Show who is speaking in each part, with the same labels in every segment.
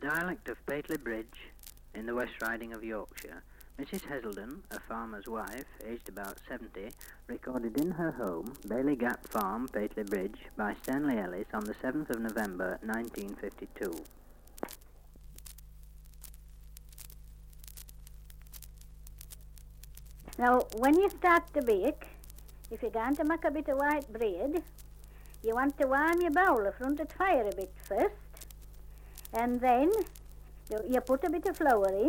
Speaker 1: dialect of Pateley Bridge in the West Riding of Yorkshire, Mrs. Heselden, a farmer's wife, aged about 70, recorded in her home, Bailey Gap Farm, Pateley Bridge, by Stanley Ellis on the 7th of November, 1952.
Speaker 2: Now, when you start to bake, if you're going to make a bit of white bread, you want to warm your bowl in front of the fire a bit first, and then you put a bit of flour in,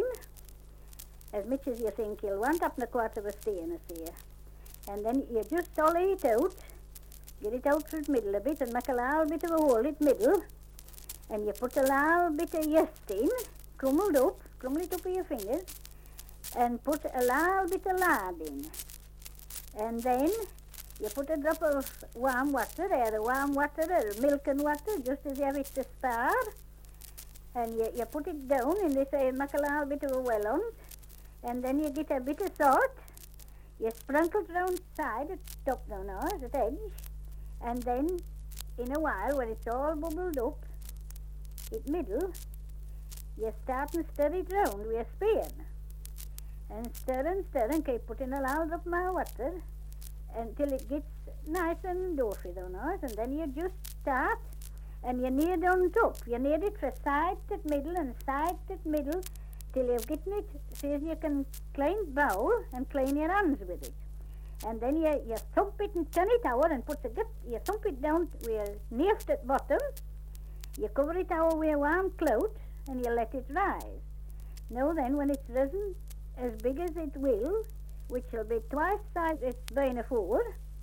Speaker 2: as much as you think you'll want, up in a quarter of a stein, here. And then you just ollie it out, get it out through the middle a bit, and make a little bit of a hole in the middle, and you put a little bit of yeast in, crumble it up with your fingers, and put a little bit of lard in. And then you put a drop of warm water, either warm water or milk and water, just as you have it to start. And you put it down, and they say make a little bit of a well on it. And then you get a bit of salt. You sprinkle it round the side, at the top now, at the edge. And then, in a while, when it's all bubbled up, in middle, you start and stir it round with a spoon. And stir and keep putting a little drop more water until it gets nice and doughy, and then you just start and you knead on top. You knead it from side to middle and side to middle till you've gotten it so as you can clean the bowl and clean your hands with it. And then you thump it and turn it over and you thump it down with a knife at bottom. You cover it over with a warm cloth and you let it rise. Now then, when it's risen as big as it will, which will be twice size it's been afore,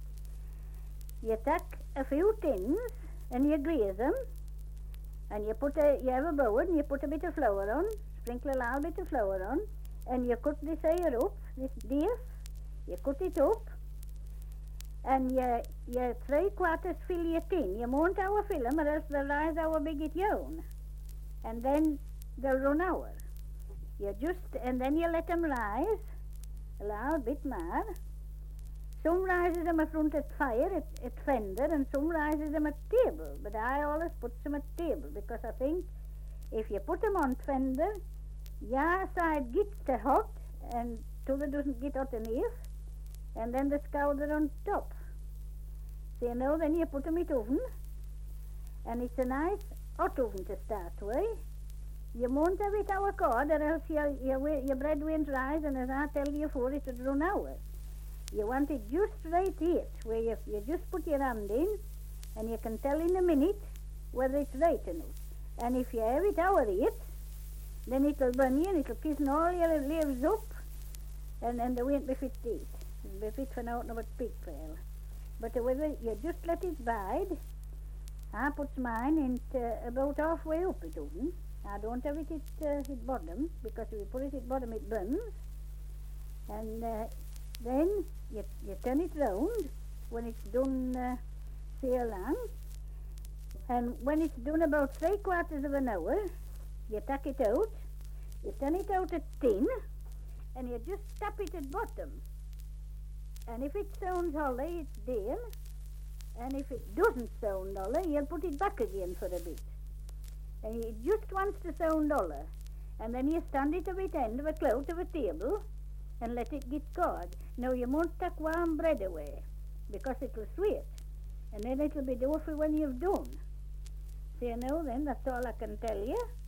Speaker 2: you take a few tins and you grease them, and you have a bowl and you put a bit of flour on, sprinkle a little bit of flour on, and you cut this here up, this dish, you cut it up, and you 3/4 fill your tin. You won't overfill them or else they'll rise how big it yown, and then they'll run over. And then you let them rise a little bit more. Some rises them in front of the fire at fender, and some rises them at table. But I always put them at table because I think if you put them on fender, your side gets too hot and t'other doesn't get hot enough, and then the scalder on top. So then you put them in the oven, and it's a nice hot oven to start with. You won't have it our cord, or else your bread won't rise, and as I tell you before, it would run over. You want it just right heat, where you just put your hand in, and you can tell in a minute whether it's right or not. And if you have it over heat, then it'll burn you, and it'll kiss all your leaves up, and they won't be fit to eat. It'll be fit for nothing but pig trail. But whether you just let it bide, I put mine into about halfway up it oven. I don't have it at bottom, because if you put it at bottom it burns. And then you turn it round when it's done so long. And when it's done about 3/4 of an hour, you take it out, you turn it out at tin, and you just tap it at bottom. And if it sounds hollow, it's there. And if it doesn't sound hollow, you'll put it back again for a bit. And it just wants to sound hollow. And then you stand it a bit end of a cloth of a table and let it get cold. Now you won't take warm bread away because it'll sweat. And then it'll be doughy when you've done. So then, that's all I can tell you.